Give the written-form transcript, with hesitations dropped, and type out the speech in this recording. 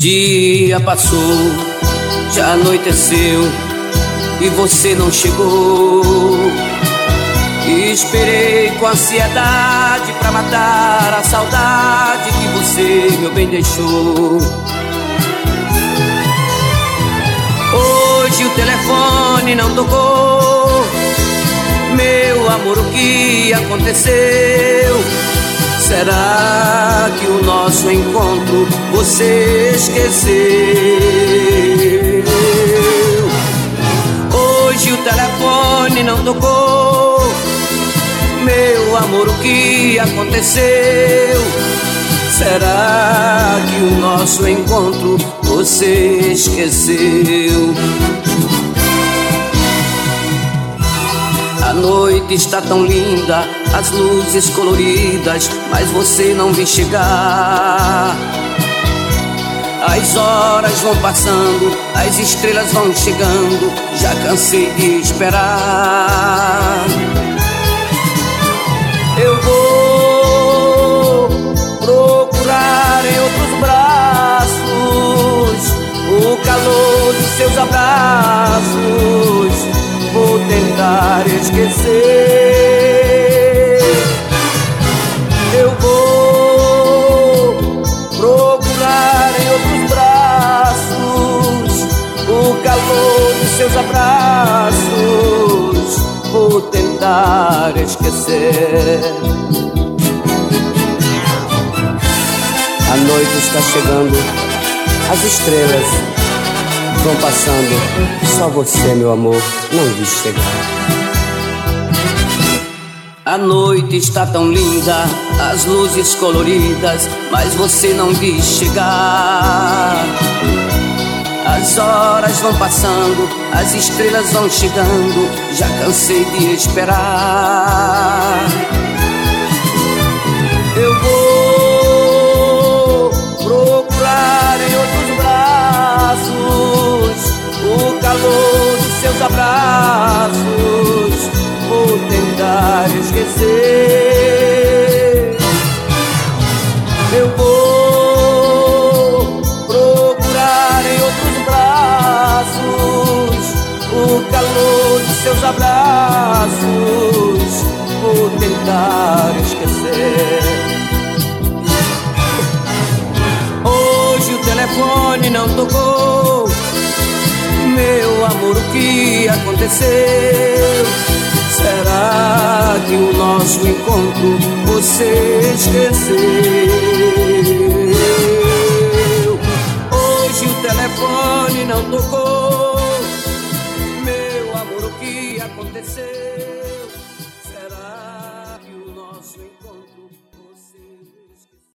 dia passou, já anoiteceu e você não chegou. Esperei com ansiedade pra matar a saudade que você, meu bem, deixou. Hoje o telefone não tocou. Meu amor, o que aconteceu? Será que o nosso encontro você esqueceu? Hoje o telefone não tocou. Meu amor, o que aconteceu? Será que o nosso encontro você esqueceu? A noite está tão linda, as luzes coloridas, mas você não vem chegar. As horas vão passando, as estrelas vão chegando, já cansei de esperar. Eu vou procurar em outros braços o calor dos seus abraços. Vou tentar esquecer. Eu vou procurar em outros braços o calor dos seus abraços. Vou tentar esquecer. A noite está chegando, as estrelas vão passando, só você, meu amor, não quis chegar. A noite está tão linda, as luzes coloridas, mas você não quis chegar. As horas vão passando, as estrelas vão chegando, já cansei de esperar. Eu vou procurar em outros braços o calor dos seus abraços. Vou tentar esquecer. Eu vou procurar em outros braços o calor dos seus abraços. Vou tentar esquecer. Hoje o telefone não tocou. Meu amor, o que aconteceu? Será que o nosso encontro você esqueceu? Hoje o telefone não tocou. Meu amor, o que aconteceu?